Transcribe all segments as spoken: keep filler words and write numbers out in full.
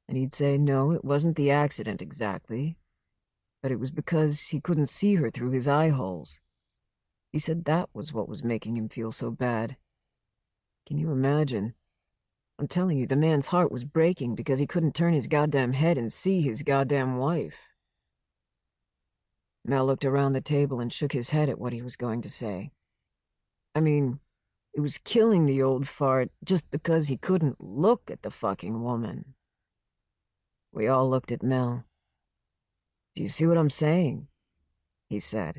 And he'd say no, it wasn't the accident exactly, but it was because he couldn't see her through his eye holes. He said that was what was making him feel so bad. Can you imagine? I'm telling you, the man's heart was breaking because he couldn't turn his goddamn head and see his goddamn wife. Mel looked around the table and shook his head at what he was going to say. I mean, it was killing the old fart just because he couldn't look at the fucking woman. We all looked at Mel. Do you see what I'm saying? He said.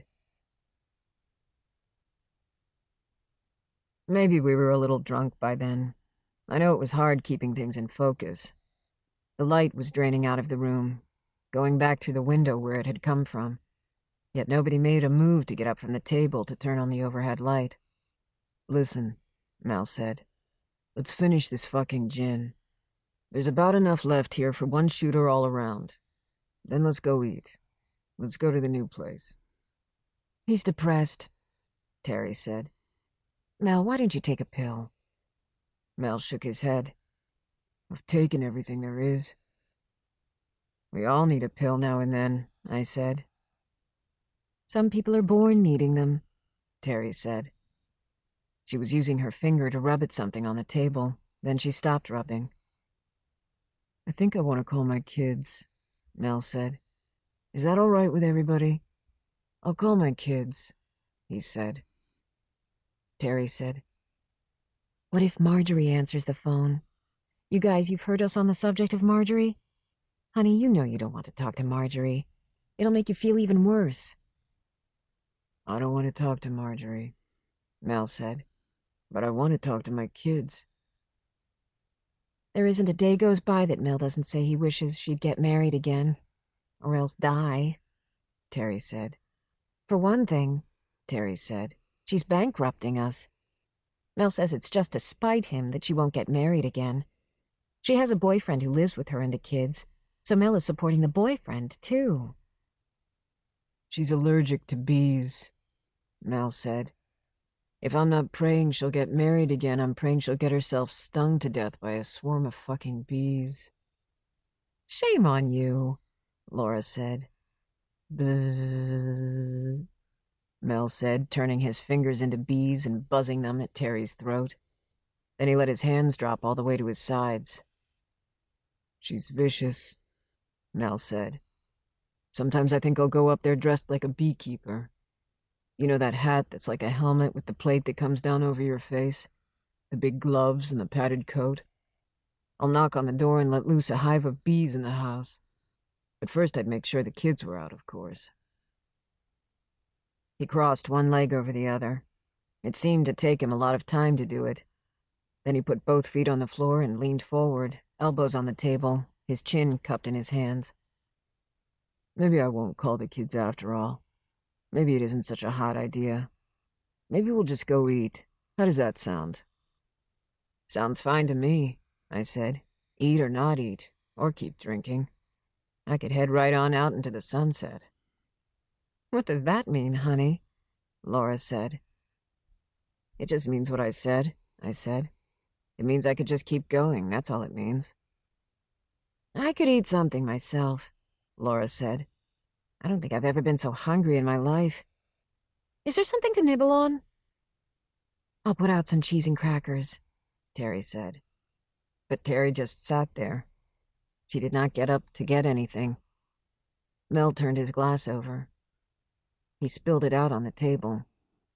Maybe we were a little drunk by then. I know it was hard keeping things in focus. The light was draining out of the room, going back through the window where it had come from. Yet nobody made a move to get up from the table to turn on the overhead light. Listen, Mel said. Let's finish this fucking gin. There's about enough left here for one shooter all around. Then let's go eat. Let's go to the new place. He's depressed, Terry said. Mel, why don't you take a pill? Mel shook his head. I've taken everything there is. We all need a pill now and then, I said. Some people are born needing them, Terry said. She was using her finger to rub at something on the table, then she stopped rubbing. I think I want to call my kids, Mel said. Is that all right with everybody? I'll call my kids, he said. Terry said, what if Marjorie answers the phone? You guys, you've heard us on the subject of Marjorie? Honey, you know you don't want to talk to Marjorie. It'll make you feel even worse. I don't want to talk to Marjorie, Mel said, but I want to talk to my kids. There isn't a day goes by that Mel doesn't say he wishes she'd get married again, or else die, Terry said. For one thing, Terry said, she's bankrupting us. Mel says it's just to spite him that she won't get married again. She has a boyfriend who lives with her and the kids, so Mel is supporting the boyfriend, too. She's allergic to bees, Mel said. If I'm not praying she'll get married again, I'm praying she'll get herself stung to death by a swarm of fucking bees. Shame on you, Laura said. Bzzz, Mel said, turning his fingers into bees and buzzing them at Terry's throat. Then he let his hands drop all the way to his sides. She's vicious, Mel said. Sometimes I think I'll go up there dressed like a beekeeper. You know that hat that's like a helmet with the plate that comes down over your face? The big gloves and the padded coat? I'll knock on the door and let loose a hive of bees in the house. But first I'd make sure the kids were out, of course. He crossed one leg over the other. It seemed to take him a lot of time to do it. Then he put both feet on the floor and leaned forward, elbows on the table, his chin cupped in his hands. Maybe I won't call the kids after all. Maybe it isn't such a hot idea. Maybe we'll just go eat. How does that sound? Sounds fine to me, I said. Eat or not eat, or keep drinking. I could head right on out into the sunset. What does that mean, honey? Laura said. It just means what I said, I said. It means I could just keep going, that's all it means. I could eat something myself, Laura said. I don't think I've ever been so hungry in my life. Is there something to nibble on? I'll put out some cheese and crackers, Terry said. But Terry just sat there. She did not get up to get anything. Mel turned his glass over. He spilled it out on the table.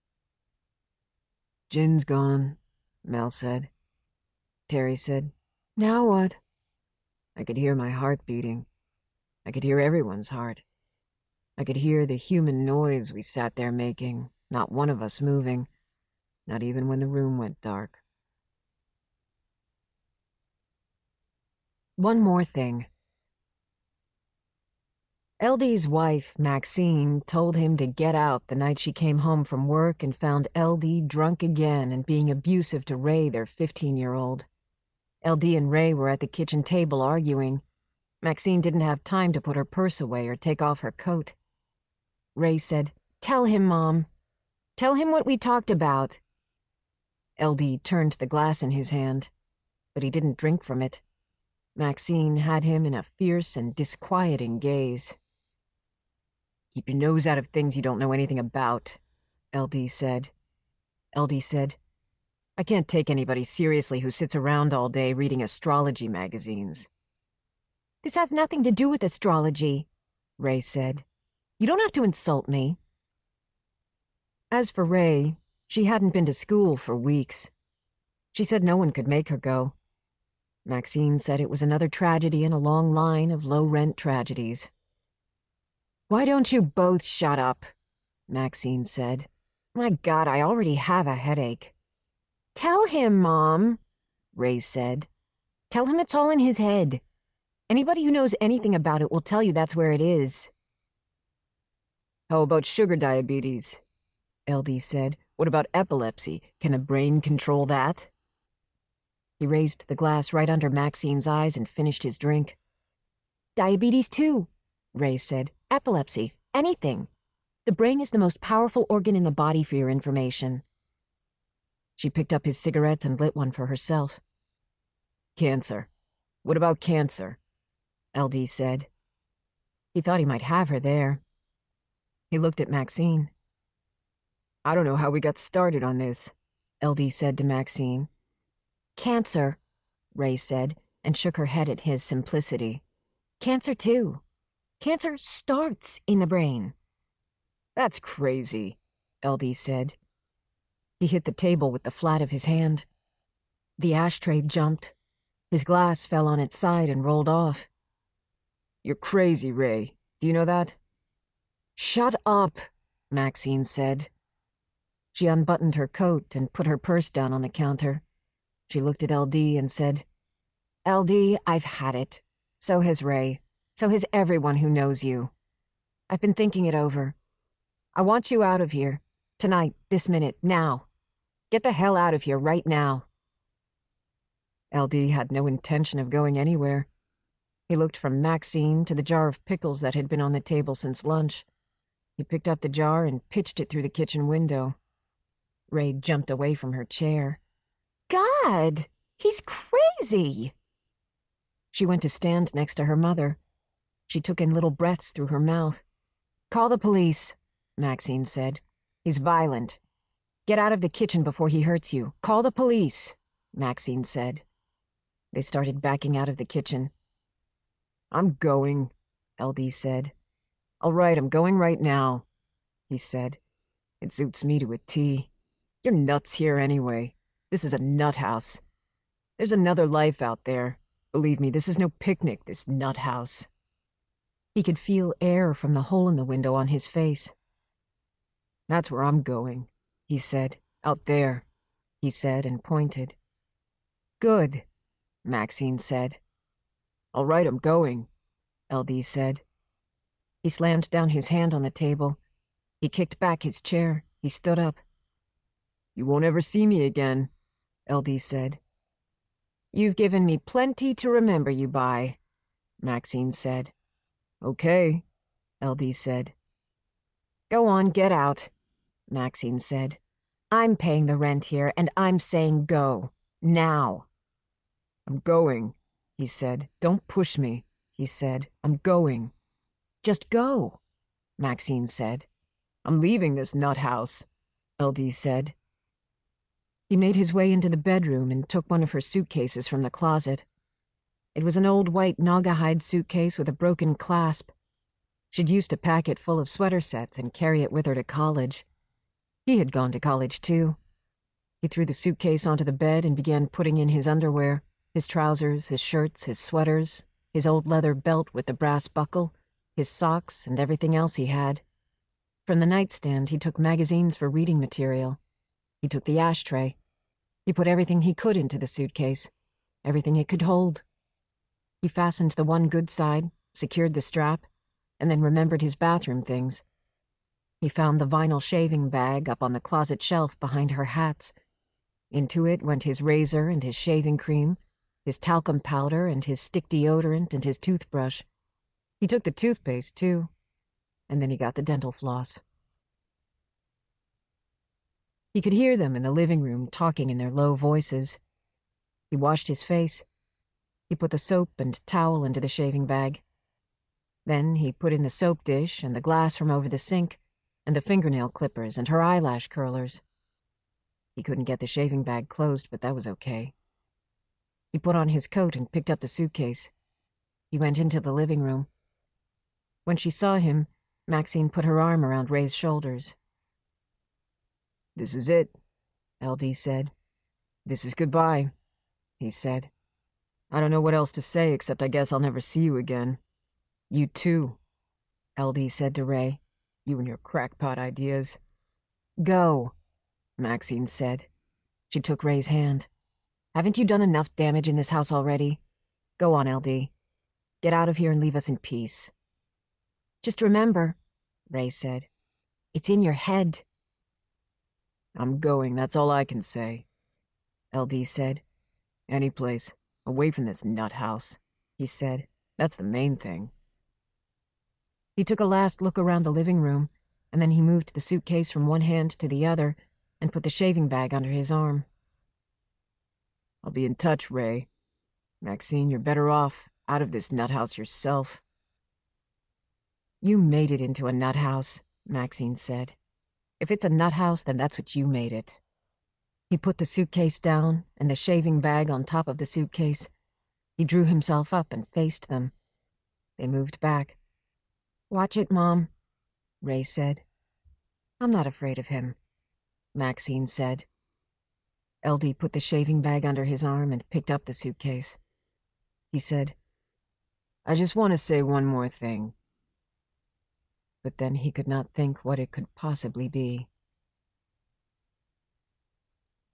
Gin's gone, Mel said. Terry said, now what? I could hear my heart beating. I could hear everyone's heart. I could hear the human noise we sat there making, not one of us moving, not even when the room went dark. One more thing. L D's wife, Maxine, told him to get out the night she came home from work and found L D drunk again and being abusive to Ray, their fifteen-year-old. L D and Ray were at the kitchen table arguing. Maxine didn't have time to put her purse away or take off her coat. Ray said, "Tell him, Mom. Tell him what we talked about." L D turned the glass in his hand, but he didn't drink from it. Maxine had him in a fierce and disquieting gaze. "Keep your nose out of things you don't know anything about," L D said. L D said, "I can't take anybody seriously who sits around all day reading astrology magazines." "This has nothing to do with astrology," Ray said. "You don't have to insult me." As for Ray, she hadn't been to school for weeks. She said no one could make her go. Maxine said it was another tragedy in a long line of low-rent tragedies. "Why don't you both shut up?" Maxine said. "My God, I already have a headache." "Tell him, Mom," Ray said. "Tell him it's all in his head. Anybody who knows anything about it will tell you that's where it is." "How about sugar diabetes?" L D said. "What about epilepsy? Can the brain control that?" He raised the glass right under Maxine's eyes and finished his drink. "Diabetes too," Ray said. "Epilepsy. Anything. The brain is the most powerful organ in the body, for your information." She picked up his cigarette and lit one for herself. "Cancer. What about cancer?" L D said. He thought he might have her there. He looked at Maxine. "I don't know how we got started on this," L D said to Maxine. "Cancer," Ray said, and shook her head at his simplicity. "Cancer, too. Cancer starts in the brain." "That's crazy," L D said. He hit the table with the flat of his hand. The ashtray jumped. His glass fell on its side and rolled off. "You're crazy, Ray. Do you know that?" "Shut up," Maxine said. She unbuttoned her coat and put her purse down on the counter. She looked at L D and said, "L D, I've had it. So has Ray. So has everyone who knows you. I've been thinking it over. I want you out of here. Tonight, this minute, now. Get the hell out of here right now." L D had no intention of going anywhere. He looked from Maxine to the jar of pickles that had been on the table since lunch. He picked up the jar and pitched it through the kitchen window. Ray jumped away from her chair. "God, he's crazy!" She went to stand next to her mother. She took in little breaths through her mouth. "Call the police," Maxine said. "He's violent. Get out of the kitchen before he hurts you. Call the police," Maxine said. They started backing out of the kitchen. "I'm going," L D said. "All right, I'm going right now," he said. "It suits me to a T. You're nuts here anyway. This is a nut house. There's another life out there. Believe me, this is no picnic, this nut house." He could feel air from the hole in the window on his face. "That's where I'm going," he said. "Out there," he said and pointed. "Good," Maxine said. "All right, I'm going," L D said. He slammed down his hand on the table. He kicked back his chair. He stood up. "You won't ever see me again," L D said. "You've given me plenty to remember you by," Maxine said. "Okay," L D said. "Go on, get out," Maxine said. "I'm paying the rent here, and I'm saying go. Now." "I'm going," he said. "Don't push me," he said. "I'm going." "Just go," Maxine said. "I'm leaving this nut house," L D said. He made his way into the bedroom and took one of her suitcases from the closet. It was an old white Naugahyde suitcase with a broken clasp. She'd used to pack it full of sweater sets and carry it with her to college. He had gone to college, too. He threw the suitcase onto the bed and began putting in his underwear, his trousers, his shirts, his sweaters, his old leather belt with the brass buckle, his socks, and everything else he had. From the nightstand, he took magazines for reading material. He took the ashtray. He put everything he could into the suitcase, everything it could hold. He fastened the one good side, secured the strap, and then remembered his bathroom things. He found the vinyl shaving bag up on the closet shelf behind her hats. Into it went his razor and his shaving cream, his talcum powder and his stick deodorant and his toothbrush. He took the toothpaste, too, and then he got the dental floss. He could hear them in the living room talking in their low voices. He washed his face. He put the soap and towel into the shaving bag. Then he put in the soap dish and the glass from over the sink and the fingernail clippers and her eyelash curlers. He couldn't get the shaving bag closed, but that was okay. He put on his coat and picked up the suitcase. He went into the living room. When she saw him, Maxine put her arm around Ray's shoulders. "This is it," L D said. "This is goodbye," he said. "I don't know what else to say, except I guess I'll never see you again." "You too," L D said to Ray. "You and your crackpot ideas." "Go," Maxine said. She took Ray's hand. "Haven't you done enough damage in this house already? Go on, L D. Get out of here and leave us in peace." "Just remember," Ray said, "it's in your head." "I'm going, that's all I can say," L D said. "Any place, away from this nut house," he said. "That's the main thing." He took a last look around the living room, and then he moved the suitcase from one hand to the other and put the shaving bag under his arm. "I'll be in touch, Ray. Maxine, you're better off out of this nut house yourself." "You made it into a nut house," Maxine said. "If it's a nut house, then that's what you made it." He put the suitcase down and the shaving bag on top of the suitcase. He drew himself up and faced them. They moved back. "Watch it, Mom," Ray said. "I'm not afraid of him," Maxine said. L D put the shaving bag under his arm and picked up the suitcase. He said, "I just want to say one more thing." But then he could not think what it could possibly be.